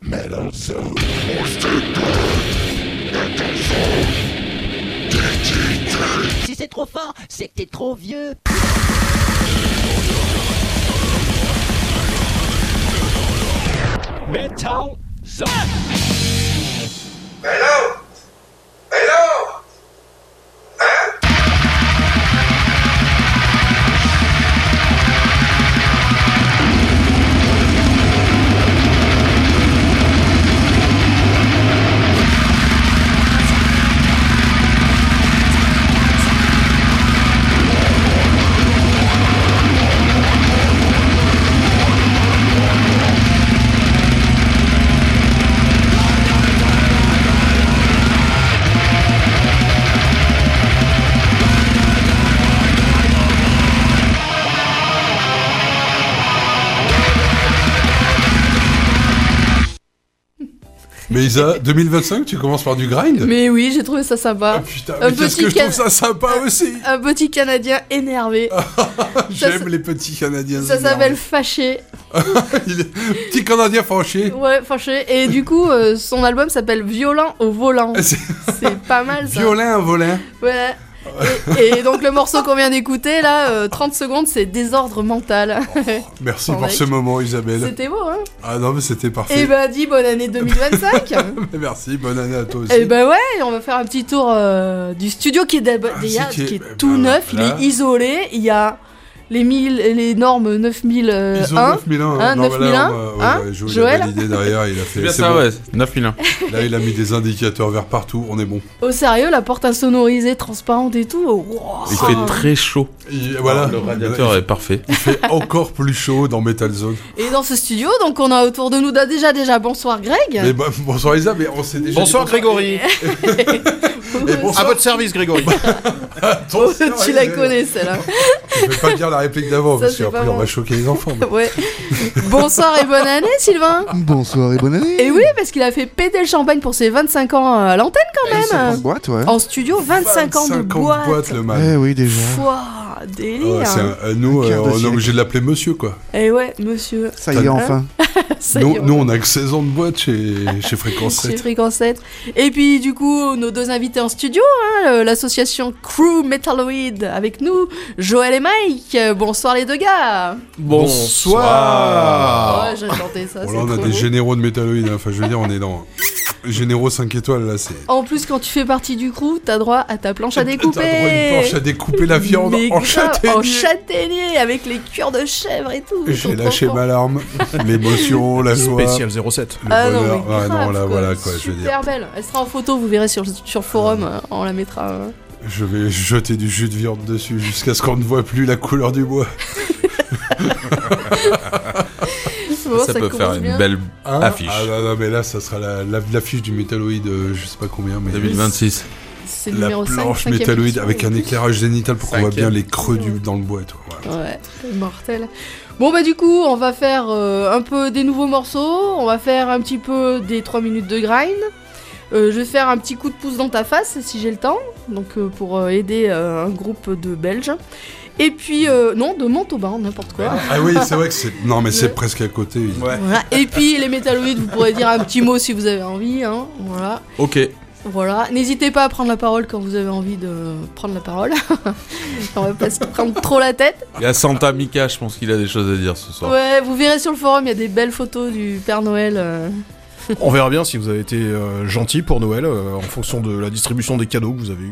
Si c'est trop fort, c'est que t'es trop vieux. Metal Zone. Hello? Hello? Mais Isa, 2025, tu commences par du grind? Mais oui, j'ai trouvé ça sympa. Ah putain, mais qu'est-ce que je trouve ça sympa aussi. Un petit Canadien énervé. J'aime les petits Canadiens. Ça s'appelle Fâché. Petit Canadien fâché. Ouais, Fâché. Et du coup, son album s'appelle Violent au volant. C'est pas mal ça. Violent au volant. Ouais. Et donc le morceau qu'on vient d'écouter là, 30 secondes, c'est Désordre mental. Merci pour ce moment, Isabelle. C'était beau, hein? Ah non, mais c'était parfait. Et bah dis bonne année 2025. Merci, bonne année à toi aussi. Et bah ouais, on va faire un petit tour du studio qui est tout neuf, il est isolé, il y a les normes 9001. ISO 9001. Non, 9001. Joël a validé derrière, il a fait. C'est bien ça, bon. Ouais, 9001. Là, il a mis des indicateurs verts partout, on est bon. Au sérieux, la porte insonorisée, transparente et tout. Wow. Il fait très chaud. Voilà. Le radiateur est parfait. Il fait encore plus chaud dans Metal Zone. Et dans ce studio, donc on a autour de nous déjà bonsoir Greg. Mais bonsoir Isa, mais on s'est déjà. Bonsoir Grégory. Bonsoir. À votre service Grégory. Attention, tu la connais celle-là. Je vais pas dire la réplique d'avant parce qu'après bon. on va choquer les enfants. Mais... Ouais. Bonsoir et bonne année Sylvain. Bonsoir et bonne année. Et oui, parce qu'il a fait péter le champagne pour ses 25 ans à l'antenne quand même. En boîte, ouais. En studio, 25 ans de boîte. Le mal. Eh oui, déjà. Pouah, délire. Nous, on est obligé de l'appeler monsieur quoi. Eh ouais, monsieur. Ça y est, enfin. Nous, on a que 16 ans de boîte chez Fréquence 7. Chez Fréquence 7. Et puis, du coup, nos deux invités en studio, l'association Crew Metalloid avec nous, Joël et Mike. Bonsoir les deux gars. Bonsoir. Ouais, j'ai chanté ça. Bon, là, on a des généraux de Metalloid. Enfin, je veux dire, on est dans généraux 5 étoiles là. C'est. En plus, quand tu fais partie du crew, t'as droit à ta planche à découper. T'as droit à une planche à découper la viande en châtaignier. En châtaignier, avec les cuirs de chèvre et tout. J'ai lâché ma larme. L'émotion, la joie. Spécial 07. Le ah bonheur. non, mais grave, non, là, voilà quoi, je veux dire. Super belle. Elle sera en photo, vous verrez sur le forum. On la mettra. Je vais jeter du jus de viande dessus jusqu'à ce qu'on ne voit plus la couleur du bois. Bon, ça peut faire bien. une belle affiche. Ah non, mais là, ça sera l'affiche du Metalloid, je sais pas combien. Mais 2026. C'est le la numéro 5. planche Metalloid avec un éclairage zénital pour qu'on voit bien les creux dans le bois. Toi. Voilà. Ouais, mortel. Bon bah du coup, on va faire un peu des nouveaux morceaux, on va faire un petit peu des 3 minutes de grind. Je vais faire un petit coup de pouce dans ta face si j'ai le temps, donc pour aider un groupe de Belges. Et puis, non, de Montauban, n'importe quoi. Ah oui, c'est vrai que c'est... Non, mais c'est presque à côté. Oui. Ouais. Voilà. Et puis, les Metalloids, vous pourrez dire un petit mot si vous avez envie. Hein. Voilà. Ok. Voilà. N'hésitez pas à prendre la parole quand vous avez envie de prendre la parole. On va pas se prendre trop la tête. Il y a Santa Mika, je pense qu'il a des choses à dire ce soir. Ouais, vous verrez sur le forum, il y a des belles photos du Père Noël. On verra bien si vous avez été gentil pour Noël en fonction de la distribution des cadeaux que vous avez eu.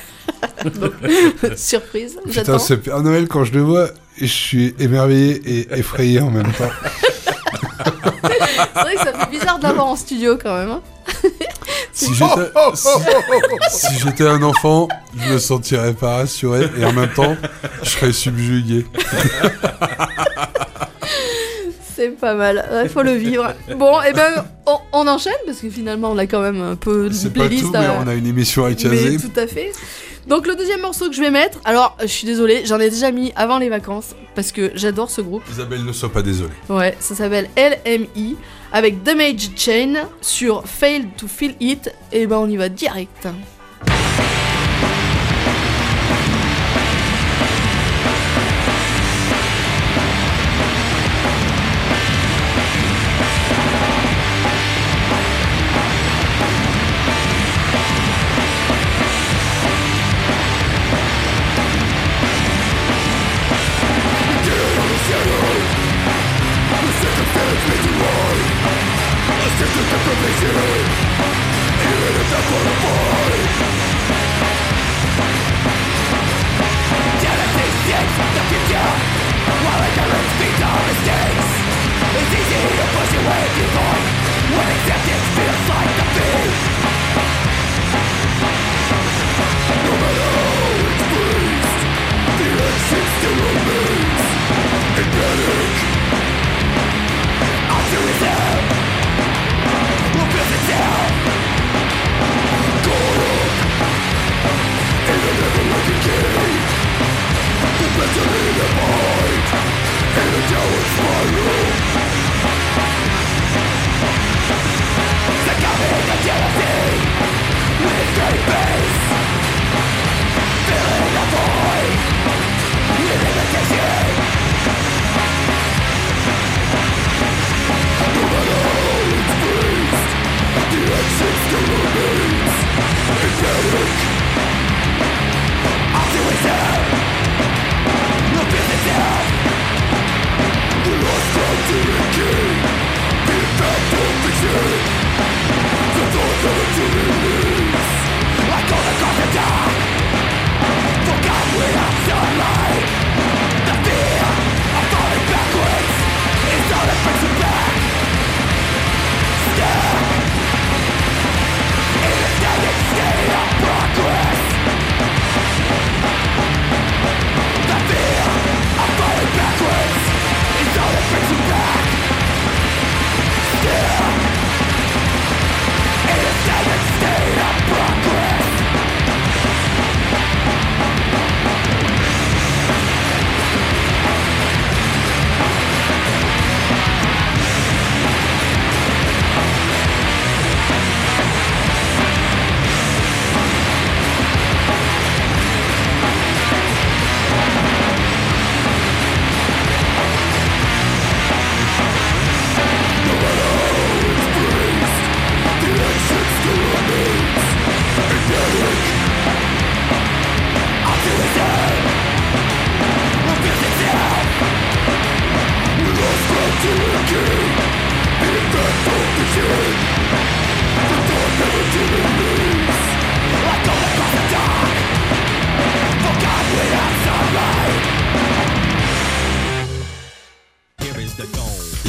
Surprise, Putain, j'attends. c'est Père Noël, quand je le vois, je suis émerveillé et effrayé en même temps. C'est vrai que ça fait bizarre de l'avoir en studio quand même. Hein. Si j'étais un enfant, je me sentirais pas rassuré et en même temps, je serais subjugué. C'est pas mal, il faut le vivre. Bon, et ben on enchaîne parce que finalement on a quand même un peu de C'est pas playlist. tout, mais on a une émission à caser. Mais tout à fait. Donc le deuxième morceau que je vais mettre, alors je suis désolée, j'en ai déjà mis avant les vacances parce que j'adore ce groupe. Isabelle, ne sois pas désolée. Ouais, ça s'appelle LMI avec Damage Chain sur Fail to Feel It. Et ben on y va direct.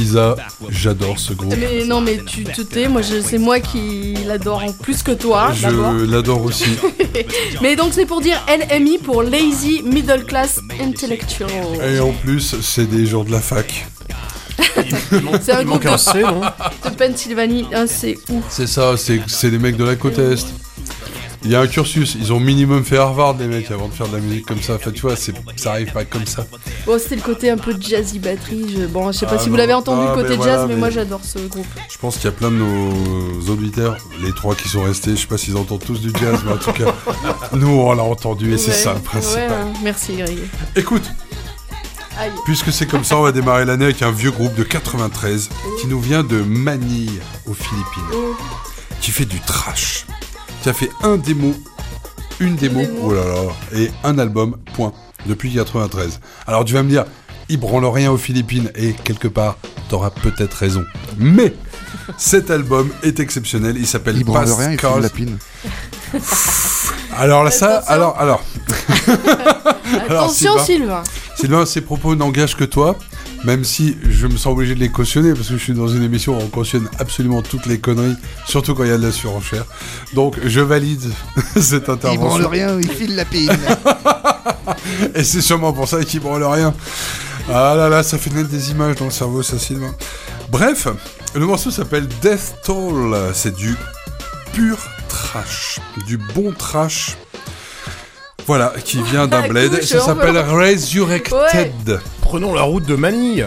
Lisa, j'adore ce groupe. Mais non, mais tu te tais, c'est moi qui l'adore en plus que toi, d'abord. Je l'adore aussi. Mais donc c'est pour dire LMI pour Lazy Middle Class Intellectual. Et en plus, c'est des gens de la fac. C'est un groupe manque un C, non de Pennsylvanie, c'est où? C'est ça, c'est les mecs de la côte Est. Il y a un cursus, ils ont minimum fait Harvard les mecs avant de faire de la musique comme ça. Enfin tu vois, ça arrive pas comme ça. Bon, c'était le côté un peu jazzy batterie. Je sais pas si vous non. l'avez entendu côté mais jazz, voilà, mais moi j'adore ce groupe. Je pense qu'il y a plein de nos auditeurs, les 3 qui sont restés, je sais pas s'ils entendent tous du jazz, mais en tout cas, nous on l'a entendu et c'est ça le principal. Ouais, merci Greg. Écoute, Aïe. puisque c'est comme ça, on va démarrer l'année avec un vieux groupe de 93 qui nous vient de Manille aux Philippines, qui fait du trash, qui a fait une démo, oh là là, et un album, point, depuis 93. Alors tu vas me dire, ils branlent rien aux Philippines, et quelque part, t'auras peut-être raison. Mais cet album est exceptionnel, il s'appelle branle rien, il fait Cars. de la pine. Alors là, ça, Attention. alors. Attention Sylvain. Sylvain, ces propos n'engagent que toi, même si je me sens obligé de les cautionner, parce que je suis dans une émission où on cautionne absolument toutes les conneries, surtout quand il y a de la surenchère. Donc je valide cette Il intervention. branle rien, il file la pine. Et c'est sûrement pour ça qu'il branle rien. Ah là là, ça fait naître des images dans le cerveau, ça, Sylvain. Bref, le morceau s'appelle Death Toll. C'est du pur trash, du bon trash. Voilà, qui vient d'un bled. Couche, Ça s'appelle Resurrected. Prenons la route de Manille.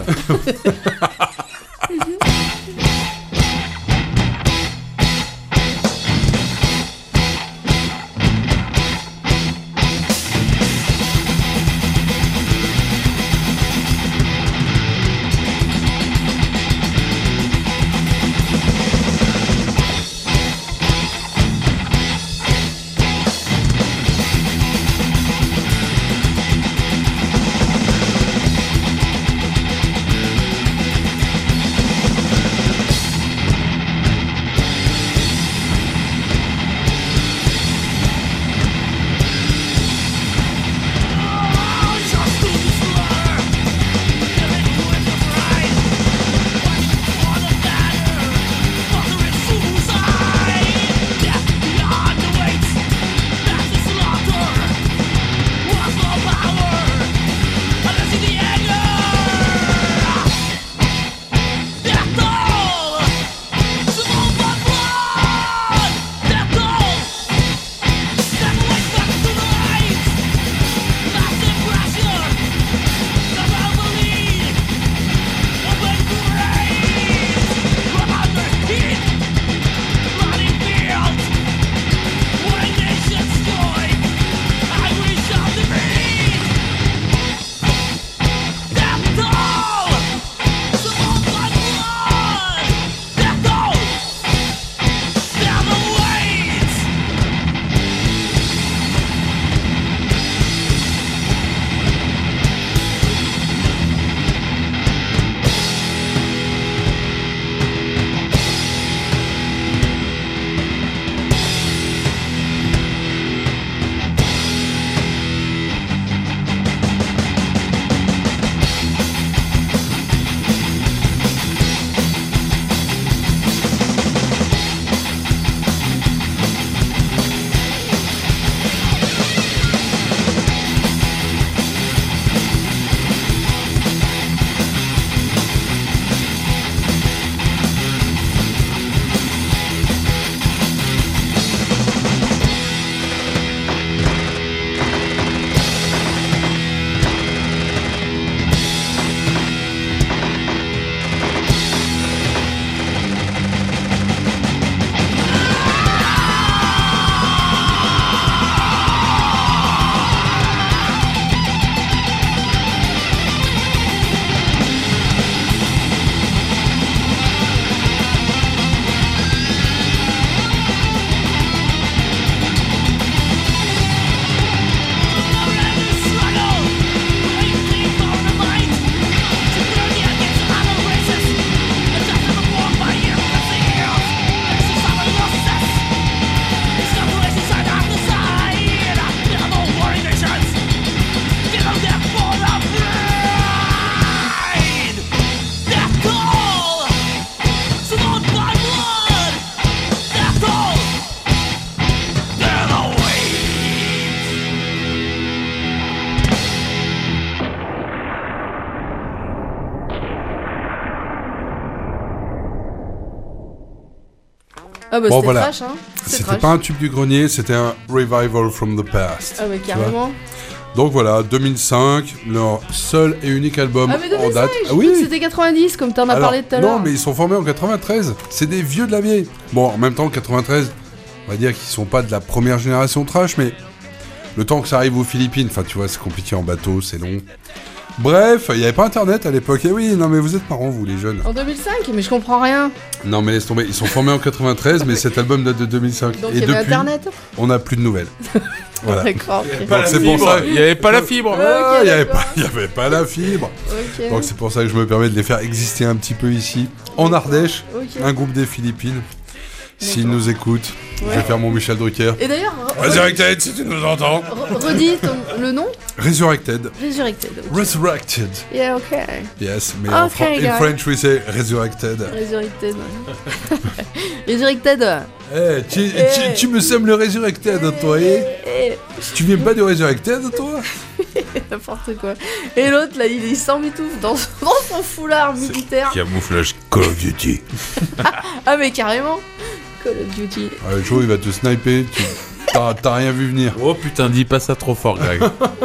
Ah bah Bon, c'était voilà. trash, hein. C'était trash. pas un tube du grenier, c'était un revival from the past. Ah ouais, carrément. Donc voilà, 2005, leur seul et unique album Ah mais en 2005, date. j'ai cru que c'était 90 comme t'en as Alors, parlé tout à l'heure. non, mais ils sont formés en 93. C'est des vieux de la vieille. Bon, en même temps, 93, on va dire qu'ils sont pas de la première génération trash, mais le temps que ça arrive aux Philippines, enfin tu vois, c'est compliqué en bateau, c'est long. Bref, il n'y avait pas internet à l'époque. Eh oui, non mais vous êtes marrants vous les jeunes. En 2005, mais je comprends rien. Non mais laisse tomber, ils sont formés en 93, mais cet album date de 2005. Donc et il y avait depuis, internet. on n'a plus de nouvelles. Voilà. D'accord. Ok. Donc c'est pour ça. Il n'y avait pas la fibre. Ah, Ok, il n'y avait, d'accord. pas la fibre. Ok. Donc c'est pour ça que je me permets de les faire exister un petit peu ici, en Ardèche, Ok. un groupe des Philippines. S'ils D'accord. nous écoutent, je vais Ouais. faire mon Michel Drucker. Et d'ailleurs, Resurrected, si tu nous entends. redis le nom. Resurrected. Resurrected. ok. Resurrected. Yeah, ok. Yes, mais Ok, in guys. French we say resurrected. Resurrected. Resurrected. Eh, tu me sembles le Resurrected, toi, eh? Eh, Tu viens pas de Resurrected, toi? n'importe quoi. Et l'autre, là, il s'emmitouffe dans son foulard militaire. Camouflage Call of Duty. Ah, mais carrément. Call of Duty. Ah, Joe, il va te sniper, t'as rien vu venir. Oh putain, dis pas ça trop fort, Greg.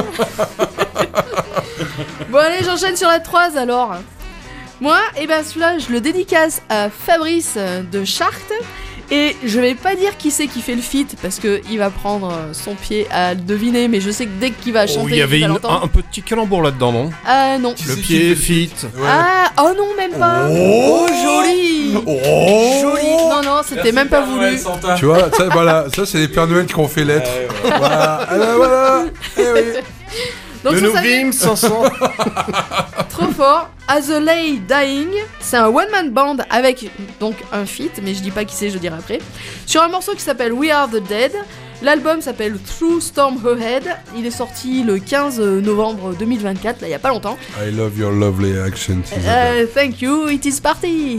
Bon, allez, j'enchaîne sur la 3 alors. Moi, eh ben celui-là, je le dédicace à Fabrice de Chartres. Et je vais pas dire qui c'est qui fait le feat parce que il va prendre son pied à le deviner, mais je sais que dès qu'il va chanter, Oh, il y avait va l'entendre. un petit calembour là-dedans, non? Ah non. Le c'est qui pied fait le fit. Ouais. Ah, oh non, même pas. Oh, joli. Oh Joli. Non, non, c'était même pas voulu. Tu vois, ça, voilà, ça c'est les Pères Noël qui ont fait l'être. Voilà, ah ben voilà. Eh oui. Donc Le ça nous s'appelle vîmes 500. trop fort. As a Lay Dying, c'est un one man band avec donc un feat, mais je dis pas qui c'est, je dirai après. Sur un morceau qui s'appelle We Are the Dead. L'album s'appelle Through Storm Ahead. Il est sorti le 15 novembre 2024, là il y a pas longtemps. I love your lovely accent. Isabelle. Thank you, it is party.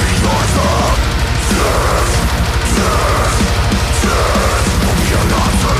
We're not the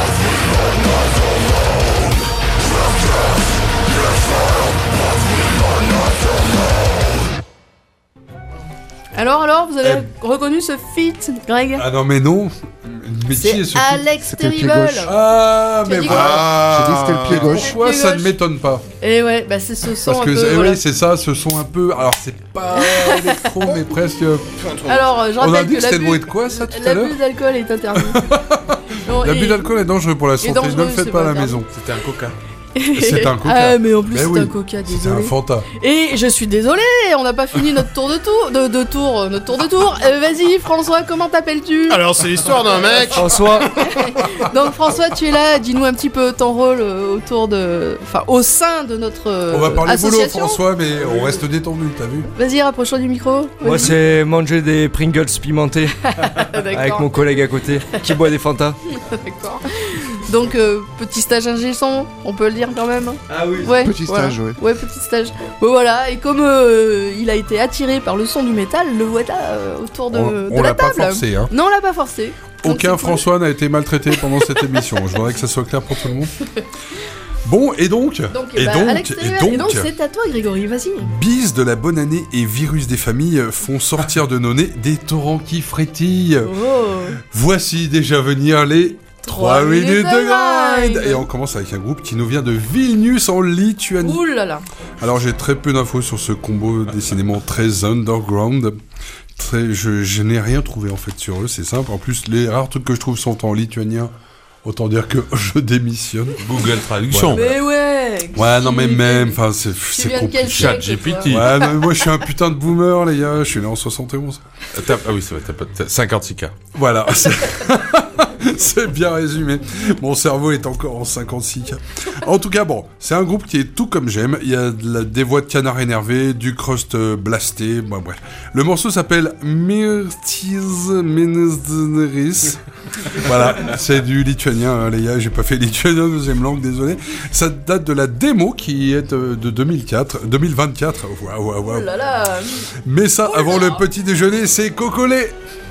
Alors, vous avez reconnu ce feat, Greg? Ah non, mais non. Mais qui est C'est ce Alex C'était le pied Terrible. gauche. Ah, Tu mais as dit voilà. J'ai dit que c'était le pied gauche. Pourquoi Le pied ça ne gauche. m'étonne pas? Et ouais, bah c'est ce son Parce un que peu. eh voilà. oui, c'est ça, ce son un peu. Alors, c'est pas électro, mais presque. Alors, je On a rappelle dit que que c'était le bruit de quoi, ça, tout à l'heure? l'abus d'alcool est interdit. Non, L'abus et- d'alcool est dangereux pour la santé. dangereux, Ne le faites c'est pas à pas la interdit. maison. C'était un coca. C'est un coca. Ah, mais en plus, Ben c'est oui. un coca, C'est un désolé. Fanta. Et je suis désolée, on n'a pas fini notre tour de tour. Vas-y, François, comment t'appelles-tu? Alors, c'est l'histoire d'un mec. François, Donc, François, tu es là, dis-nous un petit peu ton rôle au sein de notre On va parler boulot, association. François, mais on reste détendu, t'as vu? Vas-y, rapproche-toi du micro. moi Vas-y. c'est manger des Pringles pimentés avec D'accord. mon collègue à côté qui boit des Fanta. D'accord. Donc, petit stage ingé son, on peut le dire quand même. Ah oui. Ouais, Petit voilà. stage, ouais. Ouais, petit stage. Bon, voilà, et comme il a été attiré par le son du métal, le voilà autour de On la l'a pas table. forcé, hein. Non, on l'a pas forcé. Donc, Aucun c'est cool. François n'a été maltraité pendant cette émission. Je voudrais que ça soit clair pour tout le monde. Bon, et donc Alex Terrible. Et donc, c'est à toi, Grégory, vas-y. Bise de la bonne année et virus des familles font sortir de nos nez des torrents qui frétillent. Oh. Voici déjà venir les 3 3 minutes minutes de de grind. grind. Et on commence avec un groupe qui nous vient de Vilnius en Lituanie. Ouh là là. Alors j'ai très peu d'infos sur ce combo décidément très underground. Je n'ai rien trouvé en fait sur eux, c'est simple. En plus, les rares trucs que je trouve sont en lituanien. Autant dire que je démissionne. Google Traduction. Mais ouais. Ouais, non mais même, enfin Tu c'est viens de quel compliqué. Chat siècle, GPT. toi Ouais, non, mais moi je suis un putain de boomer les gars, je suis né en 71. Ah oui, c'est vrai, t'as 56K. Voilà, c'est bien résumé. Mon cerveau est encore en 56K. En tout cas, bon, c'est un groupe qui est tout comme j'aime. Il y a des voix de canard énervé, du crust blasté, bon bref. Le morceau s'appelle Mirtis Menesderis. Voilà, c'est du lituanien, hein, les gars. J'ai pas fait lituanien deuxième langue, désolé. Ça date de la démo qui est de 2024. Waouh. Oh là là. Mais ça, avant le petit déjeuner, c'est cocolé.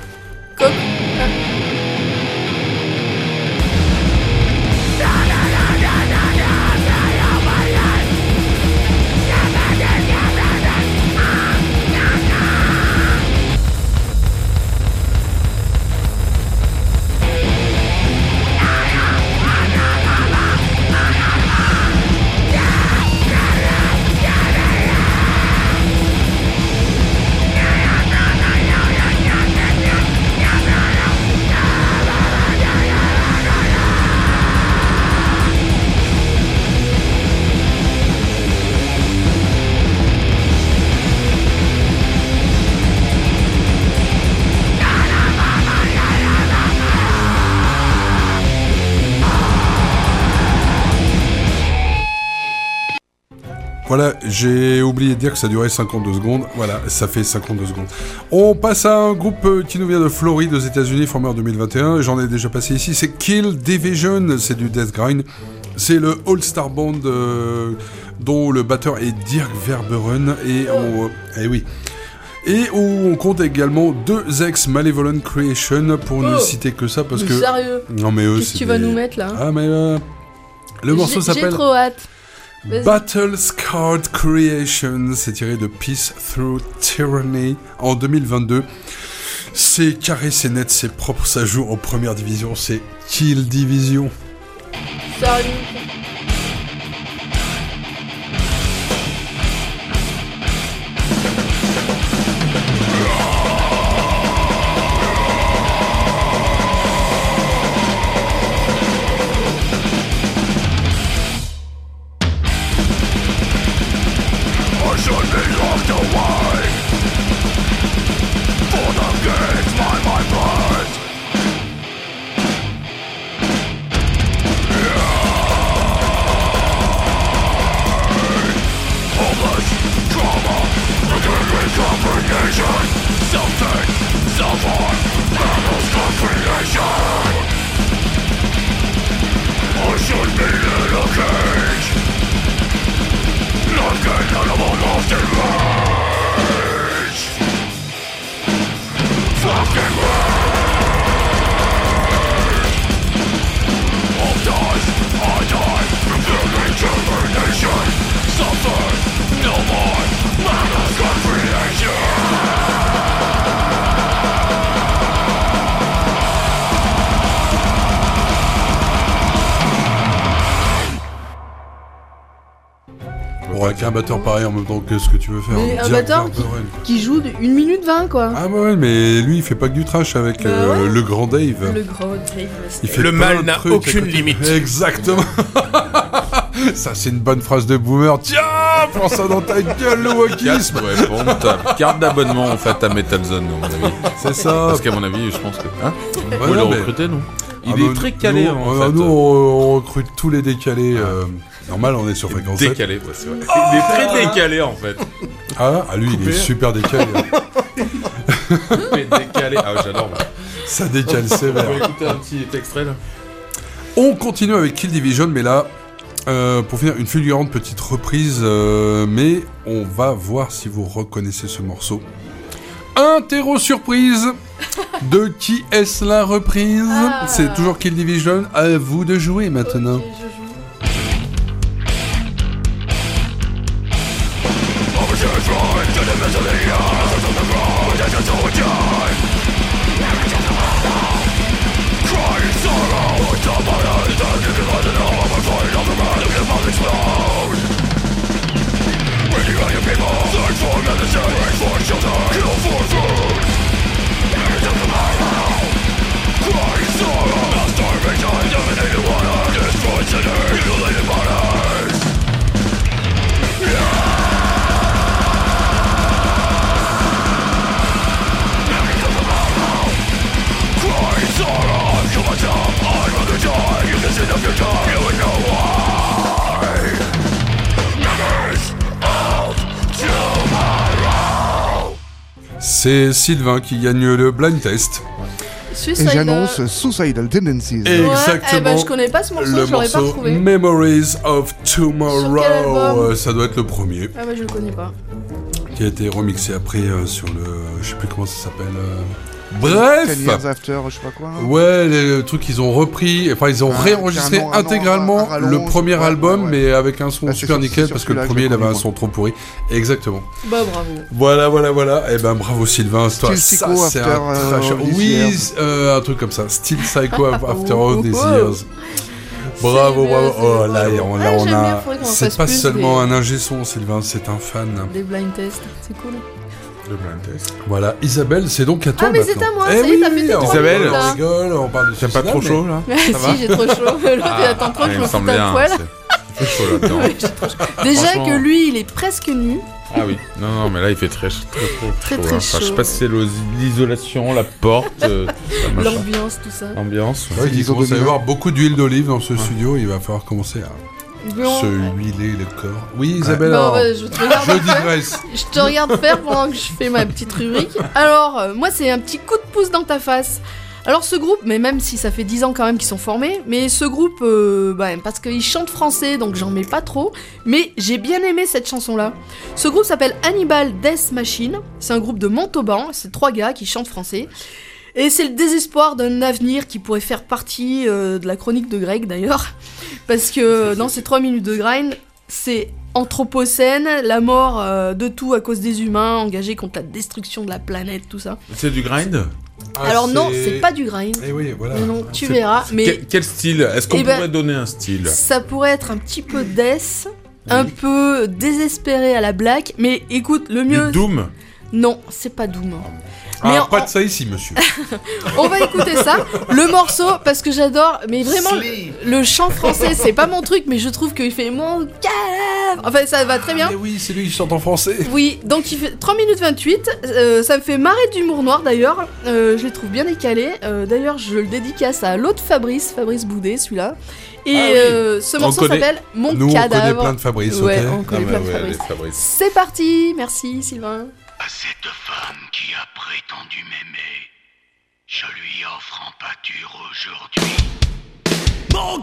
Voilà, j'ai oublié de dire que ça durait 52 secondes. Voilà, ça fait 52 secondes. On passe à un groupe qui nous vient de Floride aux États-Unis, formé en 2021. J'en ai déjà passé ici. C'est Kill Division. C'est du death grind. C'est le All-Star Band dont le batteur est Dirk Verbeuren. Et oui. Et où on compte également 2 ex-Malevolent Creation, pour ne citer que ça, parce Mais que... sérieux. Non mais eux, Qu'est-ce que tu vas nous mettre là? Ah mais... Le morceau J'ai s'appelle... trop hâte. Vas-y. Battle Scarred Creation, c'est tiré de Peace Through Tyranny en 2022. C'est carré, c'est net, c'est propre, ça joue en première division, c'est Kill Division. Sérieux. Bon, avec un batteur pareil en même temps, qu'est-ce que tu veux faire? Mais un Dirk batteur Verbeuren. qui joue de 1 minute 20, quoi. Ah ouais, mais lui, il fait pas que du trash avec Bah ouais. le grand Dave. Le gros Dave. Il fait Le plein mal de n'a trucs à aucune côté. limite. Exactement. Ça, c'est une bonne phrase de boomer. Tiens, prends ça dans ta gueule, le wokisme. Ouais, bon, ta carte d'abonnement en fait à Metal Zone, à mon avis. C'est ça. Parce qu'à mon avis, je pense que. Hein Ouais, Vous le non, mais- recrutez, non? Il Ah est bah, très calé, nous, en fait. Nous, on recrute tous les décalés. Normal, on est sur fréquence 7. Décalé, ouais, c'est vrai. Il est très décalé en fait. Ah, lui, il est super décalé. Mais décalé. Ah, j'adore. moi. Ça décale sévère. On va écouter un petit extrait là. On continue avec Kill Division, mais là, pour finir, une fulgurante petite reprise, mais on va voir si vous reconnaissez ce morceau. Interro surprise. De qui est-ce la reprise? Ah. C'est toujours Kill Division. À vous de jouer maintenant. Ok, je joue. C'est Sylvain qui gagne le blind test. Et Suicide. j'annonce Suicidal Tendencies. Et- Ouais, Exactement. eh ben, je connais pas ce morceau, Le je l'aurais pas morceau retrouvé. Memories of Sur quel Tomorrow. album Ça doit être le premier. Ah bah je le connais pas. Qui a été remixé après sur le... Je sais plus comment ça s'appelle. Bref. 10 Years After, je sais pas quoi. Ouais, le truc qu'ils ont repris, enfin ils ont réenregistré un nom, intégralement un le rallonge, premier ouais, album, ouais. mais avec un son Bah, c'est super sur- nickel c'est parce sur que le celui-là que premier je il avait l'ai un connu, son trop pourri. Exactement. Bah bravo. Voilà. Eh ben bravo Sylvain, toi, Still ça Psycho c'est After, un trash. all these Oui, years. un truc comme ça. Still Psycho After all these Wow. years. Bravo. Oh là, on Ah, j'aime bien, a. faudrait qu'on en C'est fasse pas plus seulement des- un ingé son, Sylvain, c'est un fan. Des blind tests, c'est cool. Le blind test. Voilà, Isabelle, c'est donc à toi Ah, mais maintenant. c'est à moi, Eh ça y est, oui, t'as fait tes on trois Isabelle. minutes, là. rigole, on parle de T'as pas suicide, trop mais- chaud là? Si, j'ai trop chaud. L'autre, il attend trop que je il me me foute semble un bien. poil. Il fait chaud là-dedans. Déjà Franchement. que lui, il est presque nu. Ah oui. Non, mais là il fait très chaud. Très, hein. très Enfin, je sais chaud. pas si c'est l'isolation, la porte, tout ça, machin. L'ambiance, tout ça. L'ambiance. Ouais, il Ils ont commence à y dominé. avoir beaucoup d'huile d'olive dans ce studio, il va falloir commencer à Bon. se huiler le corps. Oui, Isabelle, Bon, alors, ouais, je te regarde je faire. digresse. Je te regarde faire pendant que je fais ma petite rubrique. Alors, moi, c'est un petit coup de pouce dans ta face. Alors, ce groupe, mais même si ça fait 10 ans quand même qu'ils sont formés, mais ce groupe, parce qu'ils chantent français, donc j'en mets pas trop, mais j'ai bien aimé cette chanson-là. Ce groupe s'appelle Hannibal Death Machine. C'est un groupe de Montauban, c'est 3 gars qui chantent français. Et c'est le désespoir d'un avenir qui pourrait faire partie de la chronique de Greg d'ailleurs. Parce que dans ces 3 minutes de grind, c'est anthropocène, la mort de tout à cause des humains, engagés contre la destruction de la planète, tout ça. C'est du grind? Alors non, c'est pas du grind. Eh oui, voilà. Mais non, tu C'est- verras. Mais Quel style? Est-ce qu'on Eh ben, pourrait donner un style? ça pourrait être un petit peu death, un peu désespéré à la black. Mais écoute, le mieux... Du Doom? Non, c'est pas Doom. Mais Ah, en- pas de ça ici, monsieur. On va écouter ça, le morceau, parce que j'adore, mais vraiment, le chant français, c'est pas mon truc, mais je trouve qu'il fait mon calme. Enfin, ça va très bien. Eh oui, c'est lui qui chante en français. Oui, donc il fait 3 minutes 28, ça me fait marrer d'humour noir d'ailleurs, je les trouve bien décalés, d'ailleurs je le dédicace à l'autre Fabrice Boudet, celui-là, et Ah oui. ce On morceau connaît- s'appelle Mon Nous, on cadavre. connaît plein de Fabrice, Ouais, ok. on connaît plein de Fabrice. les Fabrice. C'est parti, merci Sylvain. À cette femme qui a prétendu m'aimer, je lui offre en pâture aujourd'hui mon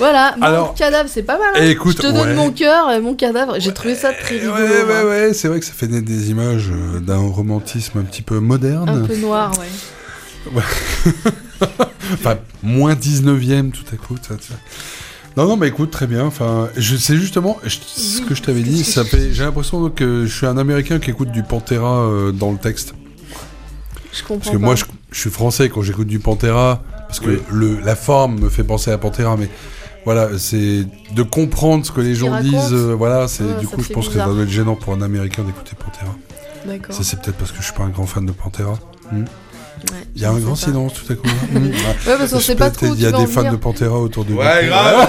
Voilà, mon Alors, cadavre, c'est pas mal. Hein. écoute, je te donne ouais. mon cœur et mon cadavre. J'ai trouvé ça très rigolo. Ouais, c'est vrai que ça fait naître des images d'un romantisme un petit peu moderne. Un peu noir, ouais. Enfin, moins 19e tout à coup. Non, mais écoute, très bien. Enfin, c'est justement ce que je t'avais dit. J'ai l'impression que je suis un Américain qui écoute du Pantera dans le texte. Je comprends. Parce que moi, je suis français quand j'écoute du Pantera, parce que la forme me fait penser à Pantera, mais voilà, c'est de comprendre ce que les gens disent. Voilà, c'est du coup, je pense que ça doit être gênant pour un Américain d'écouter Pantera. D'accord. Ça, c'est peut-être parce que je suis pas un grand fan de Pantera. Ouais, il y a un grand silence tout à coup. Ouais, parce qu'on sait pas trop. Il y a des fans de Pantera autour de nous. Ouais, grave.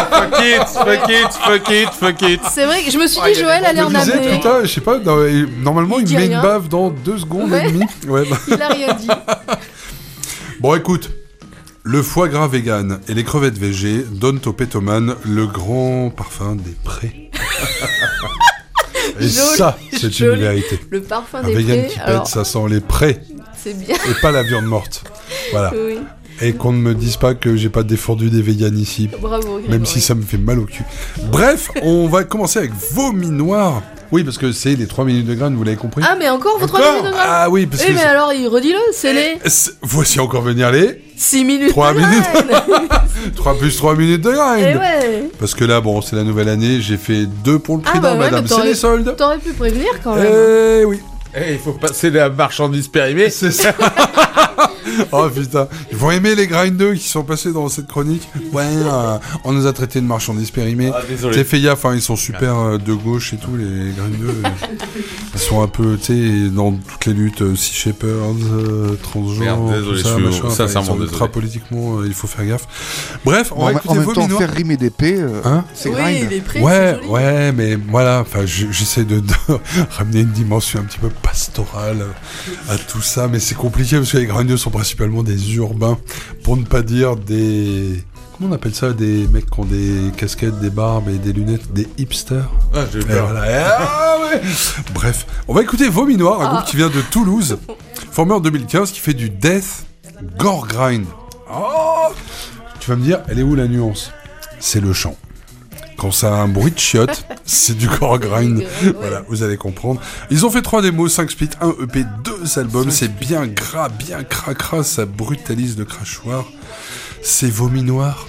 Fuck it. C'est vrai que je me suis dit, Joël a l'air d'amener. Putain, je sais pas, normalement il met une bave dans 2 secondes et demie. Ouais, bah. Il a rien dit. Bon, écoute, le foie gras vegan et les crevettes végé donnent au pétoman le grand parfum des prés. Et ça, c'est une vérité. Le parfum un des prés. Un vegan qui pète, ça sent les prés. C'est bien. Et pas la viande morte. Voilà. Oui. Et qu'on ne me dise pas que j'ai pas défendu des véganes ici. Bravo. Même si ça me fait mal au cul. Bref, on va commencer avec vomi noir. Oui, parce que c'est les 3 minutes de graines, vous l'avez compris. Ah, mais encore vos 3 minutes de graines. Ah oui, parce que... mais alors, redis-le, c'est les... Voici encore venir les... 6 minutes 3 de minutes. graines. 3 plus 3 minutes de graines. Et ouais. Parce que là, bon, c'est la nouvelle année, j'ai fait 2 pour le prix d'un, madame, c'est les soldes. T'aurais pu prévenir quand même. Eh oui. Il faut passer la marchandise périmée. C'est ça. Oh putain, ils vont aimer les grindeux qui sont passés dans cette chronique. Ouais, on nous a traité de marchandises périmées. Ah, désolé. T'es fait gaffe, ils sont super de gauche et tout, les grindeux. Ils sont un peu, tu sais, dans toutes les luttes, Sea Shepherd, transgenre, merde, désolé, tout ça, machin. Sincèrement désolé. Ultra politiquement, il faut faire gaffe. Bref, on va écouter en même temps, Vominoir. faire rimer des P, c'est grind. Les prés, Ouais, mais voilà, j'essaie de ramener une dimension un petit peu pastorale à tout ça, mais c'est compliqué parce que les grindeux sont principalement des urbains, pour ne pas dire des... Comment on appelle ça? Des mecs qui ont des casquettes, des barbes et des lunettes, des hipsters. Ah, j'ai peur. Voilà. Ah, ouais. Bref, on va écouter Vominoir, un groupe qui vient de Toulouse, formé en 2015, qui fait du death gore grind. Oh, tu vas me dire, elle est où la nuance? C'est le chant. Quand ça a un bruit de chiottes, c'est du gore grind. Voilà, vous allez comprendre. Ils ont fait 3 démos, 5 splits, 1 EP, 2 albums. C'est bien gras, bien cracra, ça brutalise le crachoir. C'est Vominoir.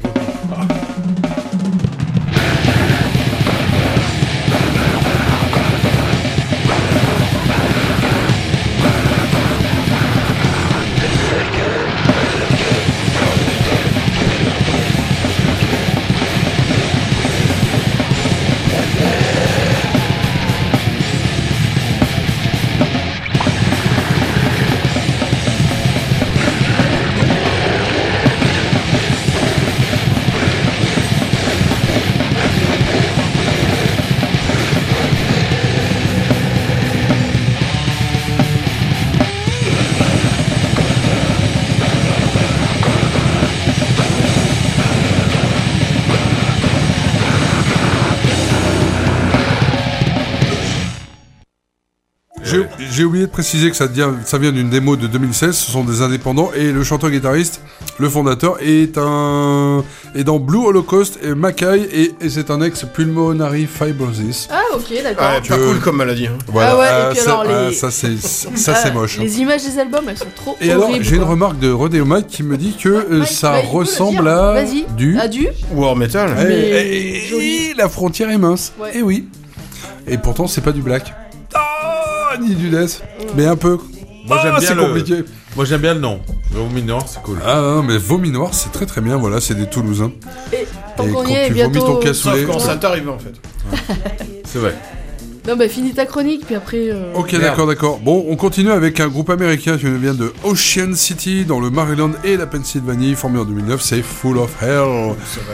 J'ai oublié de préciser que ça vient d'une démo de 2016, ce sont des indépendants, et le chanteur-guitariste, le fondateur, est dans Blue Holocaust et Mackay, et c'est un ex-pulmonary fibrosis. Ah, ok, d'accord. Ah, pas cool comme maladie. Hein. Voilà, ah ouais, et puis alors ça c'est moche. Les images des albums, elles sont trop et horribles. Alors, j'ai une remarque de Rodeo Mike qui me dit que ça ressemble à du War Metal. Et la frontière est mince. Ouais. Et oui. Et pourtant, c'est pas du black. Ni du death, mais un peu. Moi j'aime bien c'est compliqué. Moi j'aime bien le nom. Vominoir, c'est cool. Ah non, mais Vominoir, c'est très très bien. Voilà, c'est des Toulousains. Et tant qu'on quand y est, tu bientôt. vomis ton cassoulet. Sauf quand ça t'arrive en fait. C'est vrai. Non, bah finis ta chronique, puis après. Ok, d'accord. Bon, on continue avec un groupe américain qui vient de Ocean City, dans le Maryland et la Pennsylvanie, formé en 2009. C'est Full of Hell.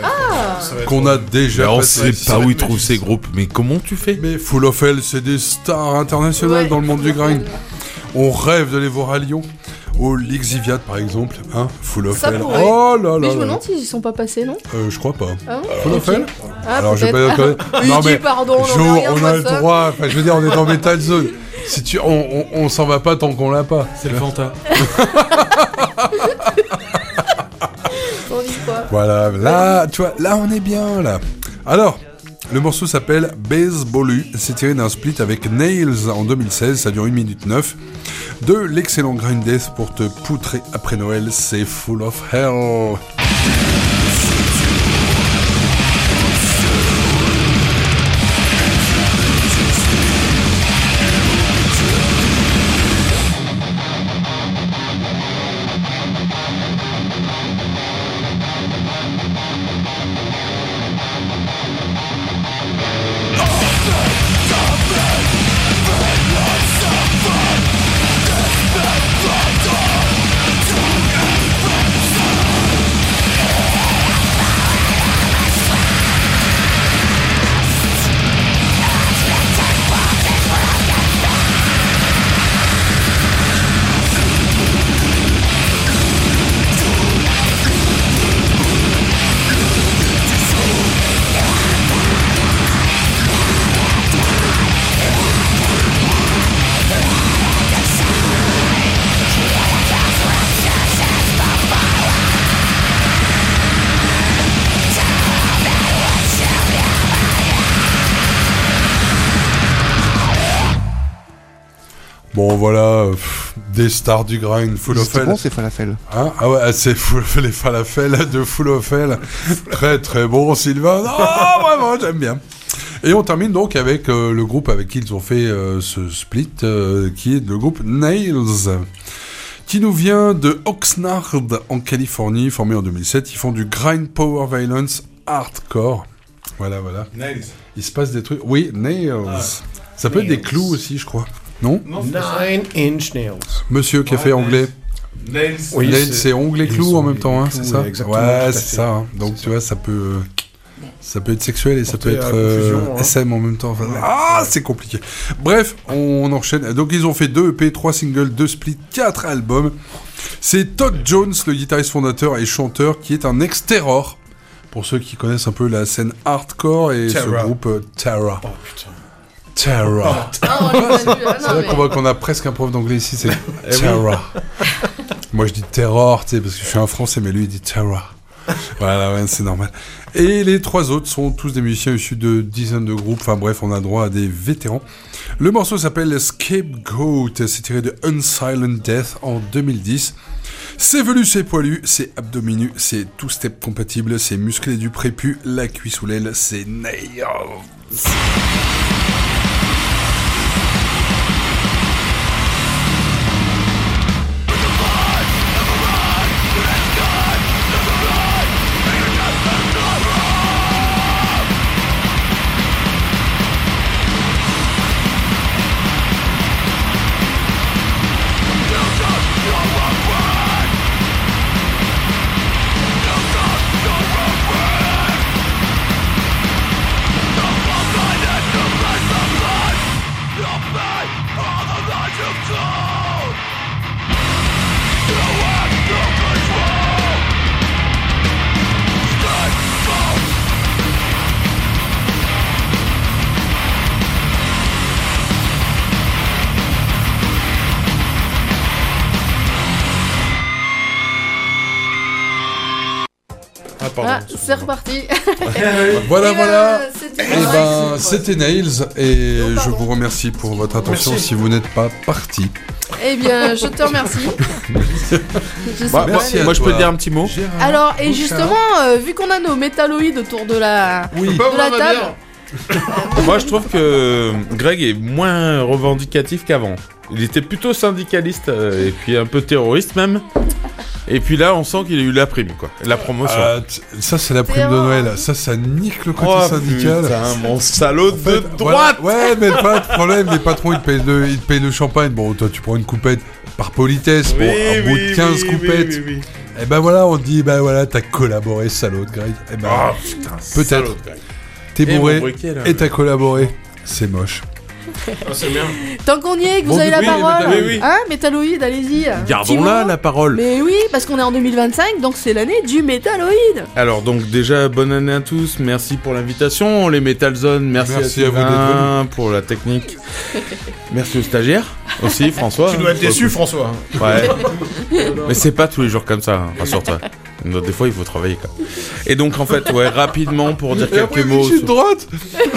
Qu'on a déjà. Mais on passé. sait pas où ils trouvent ces groupes. Mais comment tu fais? Mais Full of Hell, c'est des stars internationales dans le monde du grind. On rêve de les voir à Lyon. Au Lixiviat par exemple, hein, Full of Hell. Pourrait. Oh là là. Mais je me demande s'ils y sont pas passés, non? Je crois pas. Ah bon, Full of Hell. Ah, alors je vais pas peut-être. non mais pardon, on a le droit. Enfin, je veux dire, on est dans Metal Zone. Si on s'en va pas tant qu'on l'a pas. C'est le Fanta. On envie, quoi. Voilà, là, tu vois, là on est bien, là. Alors, le morceau s'appelle Baseballu, c'est tiré d'un split avec Nails en 2016, ça dure 1 minute 9. De l'excellent Grind Death pour te poutrer après Noël, c'est Full of Hell. Bon voilà, des stars du grind, Full of Hell. C'est bon, c'est falafel. Hein, ah ouais, c'est les falafels de Full of Hell. Très très bon, Sylvain. Oh, vraiment, j'aime bien. Et on termine donc avec le groupe avec qui ils ont fait ce split, qui est le groupe Nails, qui nous vient de Oxnard en Californie, formé en 2007. Ils font du grind power violence hardcore. Voilà, voilà. Nails. Il se passe des trucs. Oui, Nails. Ah. Ça peut être des clous aussi, je crois. Non, 9-inch nails. Monsieur qui a fait anglais. Nails. Oui, Nails, c'est ongles et clous en même temps, hein, c'est ça. Exactement, ouais, c'est ça. Hein. Donc tu vois, ça peut être sexuel et ça peut être SM en même temps. Enfin, c'est compliqué. Bref, on enchaîne. Donc ils ont fait 2 EP, 3 singles, 2 splits, 4 albums. C'est Todd Jones, le guitariste fondateur et chanteur, qui est un ex-Terror. Pour ceux qui connaissent un peu la scène hardcore et ce groupe Terror. Oh putain. Terror. C'est vrai qu'on a presque un prof d'anglais ici, c'est Terror. Moi je dis terror, tu sais, parce que je suis un français, mais lui il dit terror. Voilà, ouais, c'est normal. Et les 3 autres sont tous des musiciens issus de dizaines de groupes. Enfin bref, on a droit à des vétérans. Le morceau s'appelle Scapegoat. C'est tiré de Unsilent Death en 2010. C'est velu, c'est poilu, c'est abdominu, c'est tout step compatible, c'est musclé du prépu, la cuisse sous l'aile, c'est Nails. C'est reparti. Voilà. C'était c'était Nails et je vous remercie pour votre attention si vous n'êtes pas parti. Eh bien, je te remercie. Moi, je peux te dire un petit mot. Alors, et justement, vu qu'on a nos métalloïdes autour de la table. Moi, je trouve que Greg est moins revendicatif qu'avant. Il était plutôt syndicaliste et puis un peu terroriste même. Et puis là, on sent qu'il a eu la prime, quoi. La promotion. Ça, c'est la prime de Noël. Ça nique le côté syndical. Putain, mon salaud de droite. Ouais, mais pas de problème. Les patrons, ils te payent le champagne. Bon, toi, tu prends une coupette par politesse. Bon, au bout de 15 coupettes. Et ben voilà, on te dit, ben voilà, t'as collaboré, salaud de Greg. Et ben, peut-être. T'es bourré et t'as collaboré. C'est moche. Oh, c'est bien. Tant qu'on y est, que vous avez la parole, hein, métalloïde, allez-y. Gardons-la, la parole. Mais oui, parce qu'on est en 2025, donc c'est l'année du métalloïde. Alors donc déjà, bonne année à tous, merci pour l'invitation, les Metal Zone, merci à vous d'être venus pour la technique. Merci aux stagiaires aussi, François. Tu dois être déçu, François. Ouais. Mais c'est pas tous les jours comme ça, hein, rassure-toi. Donc, des fois, il faut travailler, quoi. Et donc, en fait, ouais, rapidement, pour dire Et après, quelques mots... je suis de droite.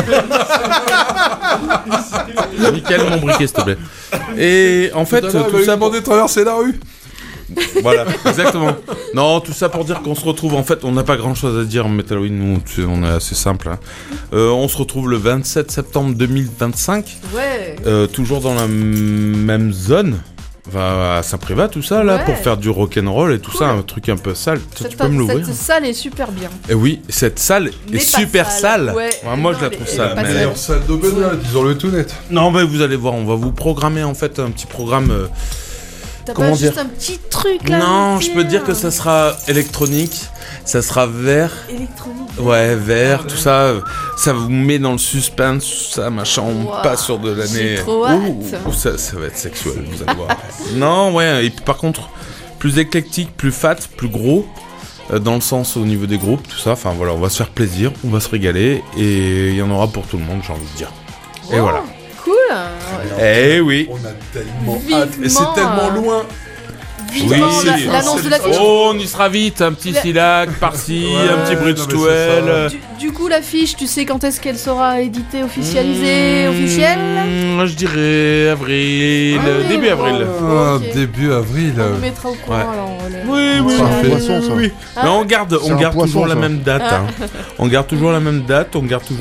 Nickel, mon briquet, s'il te plaît. Et en fait, Putain, tout ça... demandé de traverser la rue. Voilà, exactement. Non, tout ça pour dire qu'on se retrouve, en fait, on n'a pas grand-chose à dire en Metal Halloween, nous, on est assez simple. Hein. On se retrouve le 27 septembre 2025. Ouais. Toujours dans la même zone. À Saint-Privat, tout ça, là, Ouais. pour faire du rock'n'roll et tout ça, un truc un peu sale. Tu peux me l'ouvrir? Cette salle est super bien. Et oui, cette salle Mais est pas super sale. Ouais. Moi, Non, je la mais trouve elle est sale. pas mais- sale. Meilleure salle d'open là, disons-le tout net. Non, mais vous allez voir, on va vous programmer en fait un petit programme. T'as Comment pas dire juste un petit truc là? Non, je peux te dire que ça sera électronique, ça sera vert. Électronique. Ouais, vert, tout ça. Ça vous met dans le suspense, tout ça, machin. On Wow. passe sur de l'année. J'ai trop hâte. Ouh, ça va être sexuel, vous allez voir. Non, ouais, et puis par contre, plus éclectique, plus fat, plus gros. Dans le sens au niveau des groupes, tout ça. Enfin voilà, on va se faire plaisir, on va se régaler. Et il y en aura pour tout le monde, j'ai envie de dire. Et Wow. voilà. Cool. Eh oui. On a tellement Vivement, hâte. Et c'est tellement loin. Vivement Oui. l'annonce de l'affiche. Oh, on y sera vite, un petit Silac par-ci, Ouais, un petit non, mais Bridgewell. Du coup, l'affiche, tu sais quand est-ce qu'elle sera éditée, officialisée, officielle? Je dirais avril, Ah oui, début bon. avril. Ah, Ok. début avril. On nous mettra au courant Ouais. alors. Oui, C'est un poisson, ça. Ah. Mais on garde C'est un toujours poisson, la ça. même date. Ah. Hein. On garde toujours la même date,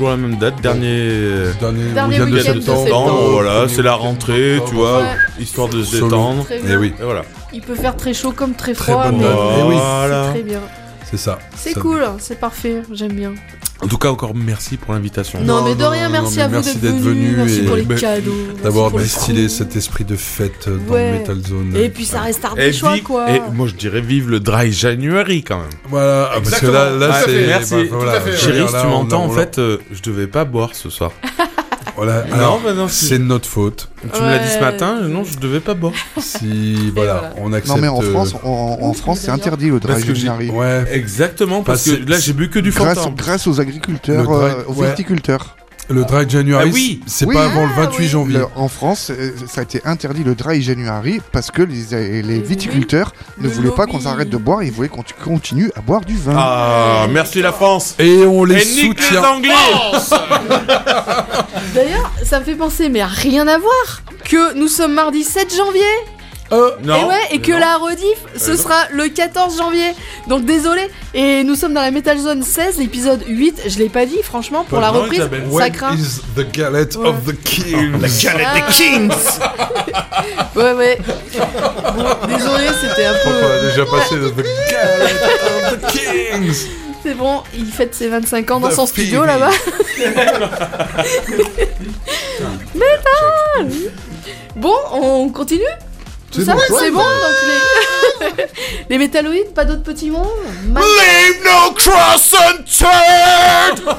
Dernier Dernier week-end de week-end de septembre. septembre. Voilà, c'est la rentrée, tu vois, Ouais. histoire de se Absolument. détendre. Très Et bien. oui, Et voilà. Il peut faire très chaud comme très Très froid, bonne mais date. Eh oui. Voilà. c'est très bien. c'est ça. C'est Ça- cool, c'est parfait, j'aime bien. En tout cas, encore merci pour l'invitation. Non, mais de non, rien, non, merci mais à vous merci d'être d'être venus, venu merci et- pour les mais- cadeaux. D'avoir merci pour les distillé coups. cet esprit de fête dans Ouais. le Metal Zone. Et puis ça reste tard Et des choix, vive- quoi. et moi je dirais vive le Dry January quand même. Voilà, ah, parce que là, Ouais, c'est. merci. voilà, je veux Chérie, dire, si là, tu on- m'entends, on- en fait, je devais pas boire ce soir. Voilà, Non, alors, bah non, si- c'est de notre faute. Tu me l'as dit ce Ouais. matin, non, je devais pas boire. Si, voilà, voilà. on accepte. Non mais en France, en France c'est interdit le Parce dry que j'ai- January. Ouais, Exactement, parce Parce que que là j'ai bu que du Grâce, Fanta. grâce aux agriculteurs, Le dry- aux ouais. viticulteurs. le Dry January, Ah oui. c'est Oui. pas avant le Ah, 28 oui. janvier. En France, ça a été interdit le dry January parce que les Oui. viticulteurs ne Le voulaient pas lobby. qu'on arrête de boire, ils voulaient qu'on continue à boire du vin. Ah, merci la France. Et on les Et nique les soutient. Anglais. D'ailleurs, ça me fait penser, mais rien à voir, que nous sommes mardi 7 janvier. Non. Et ouais, et que non. la rediff, ce non. sera le 14 janvier. Donc désolé. Et nous sommes dans la Metal Zone 16, épisode 8. Je l'ai pas dit, franchement, pour la Non, reprise, Isabelle. ça When craint. is the galette Ouais. of the king? Ah. Ouais, ouais. Bon, désolé, c'était un On a peu. déjà passé the galette of the kings. C'est bon, il fête ses 25 ans dans The son studio Phoebe. là-bas. Metal. Bon, on continue. Tout C'est ça, bon, c'est bon. Donc les les métalloïdes, pas d'autres petits mots. Leave no cross unturned.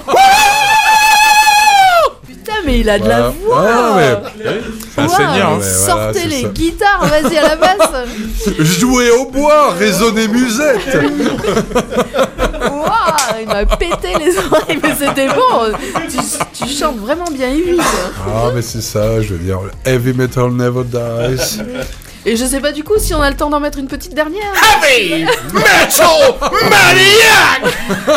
Putain, mais il a de la Voilà. voix. Ah, mais- C'est un Waouh, seigneur. mais Hein. Ouais, sortez voilà, c'est les ça. guitares, vas-y à la basse. Jouer au bois, résonner musette. Waouh, il m'a pété les oreilles, mais c'était bon. Tu chantes vraiment bien Yves. Ah, mais c'est ça, je veux dire, heavy metal never dies. Et je sais pas du coup si on a le temps d'en mettre une petite dernière. Heavy metal maniac.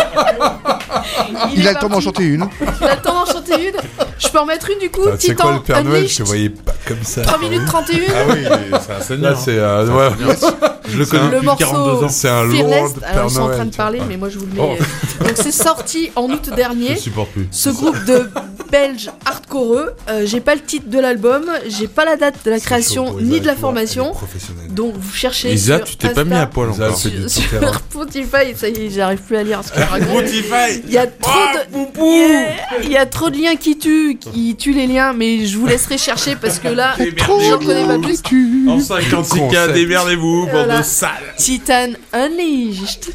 Il est a le temps d'en parti. chanter une. Il a le temps d'en chanter une. Je peux en mettre une du coup. Ah, c'est quoi Titan le Père Noël? Je Unleashed. te voyais pas comme ça. 3 minutes 31. Ah oui, c'est un seigneur. Là, c'est ouais. Je le connais Le depuis 42 morceau ans. C'est un Fearless. Lord Alors Père ils sont en train Noël. de parler, mais moi je vous le mets. Donc c'est sorti en août Je dernier. supporte plus. Ce groupe de Belges hardcoreux, j'ai pas le titre de l'album, j'ai pas la date de la création ni de la formation. Donc vous cherchez Isa, sur tu t'es pas Insta, mis à poil Isa, encore. c'est du sur terrain. Spotify, ça y est, j'arrive plus à lire ce qu'il raconte. Spotify. Il y a trop de il y a trop de liens qui tuent les liens, mais je vous laisserai chercher parce que là j'en connais pas plus. En 56K, Concept. démerdez-vous, bande Voilà. de sales. Titan Unleashed.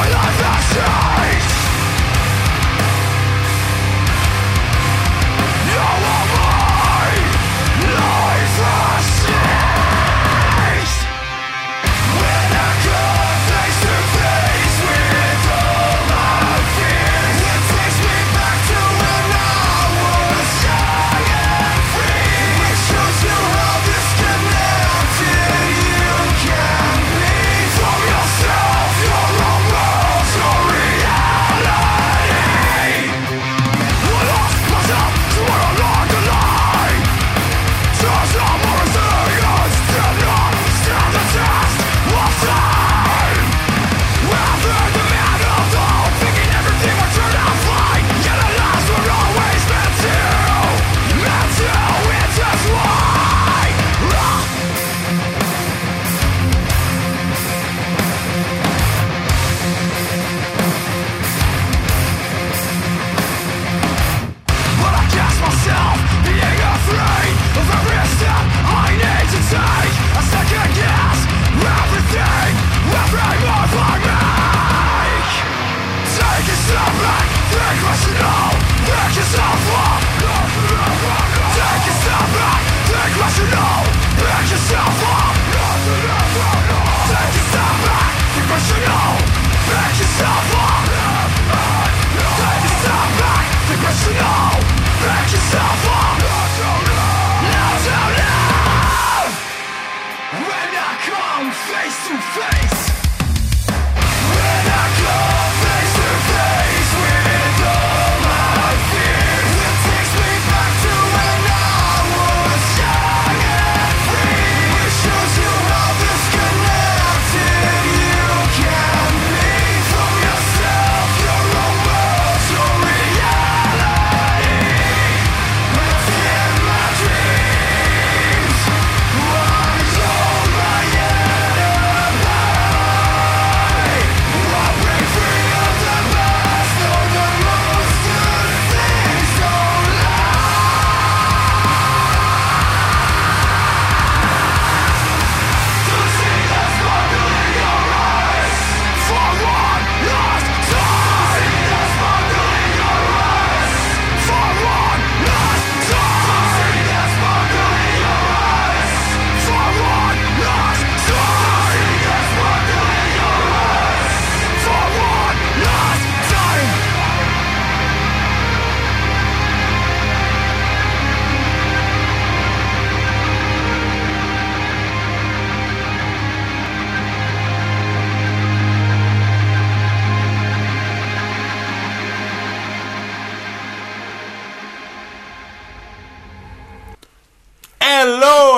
Yeah!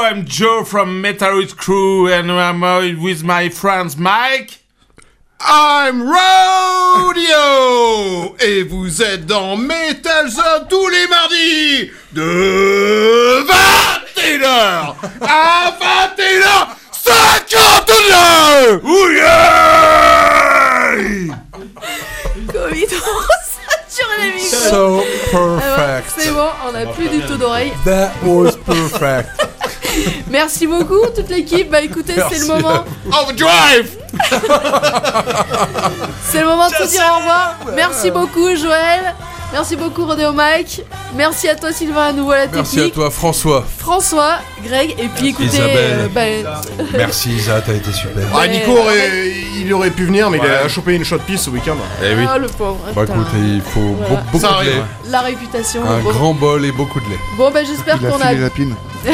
I'm Joe from Metalhead Crew and I'm with my friends Mike. I'm Rodeo et vous êtes dans Metal Zone tous les mardis de 21h à 21h59. Ouye! Covid, on sature les micros. So Alors, perfect. c'est bon, on n'a plus du tout d'oreilles. That was perfect. Merci beaucoup toute l'équipe. Bah écoutez, c'est le moment. Overdrive. C'est le moment de se dire au revoir. Merci beaucoup Joël. Merci beaucoup Rodeo Mike. Merci à toi Sylvain à nouveau à la technique. Merci à toi François. François, Greg et puis écoutez Isabelle. Merci Isa, t'as été super. Ah, Nico, il aurait pu venir, mais il a chopé une shot piste ce week-end. Eh oui. Ah le pauvre. Bah Putain. écoute, il faut Voilà. beaucoup Ça de lait. arrive. La réputation. Un le pauvre. grand bol et beaucoup de lait. Bon bah j'espère Il a qu'on filé a. la pine.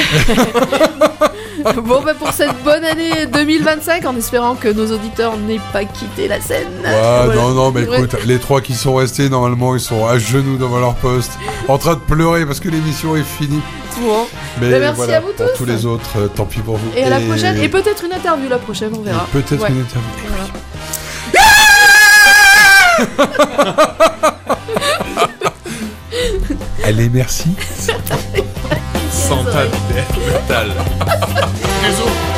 Bon bah pour cette bonne année 2025, en espérant que nos auditeurs n'aient pas quitté la scène. Ouais, Voilà. non, mais Ouais. écoute, les 3 qui sont restés, normalement, ils sont à genoux devant leur poste, en train de pleurer parce que l'émission est finie. Bon. Mais Bah, merci voilà, à vous pour tous. tous les autres, tant pis pour vous. Et à la prochaine, et peut-être une interview la prochaine, on verra. Peut-être Ouais. une interview. Voilà. Allez, merci. Santa Metal. Désolé.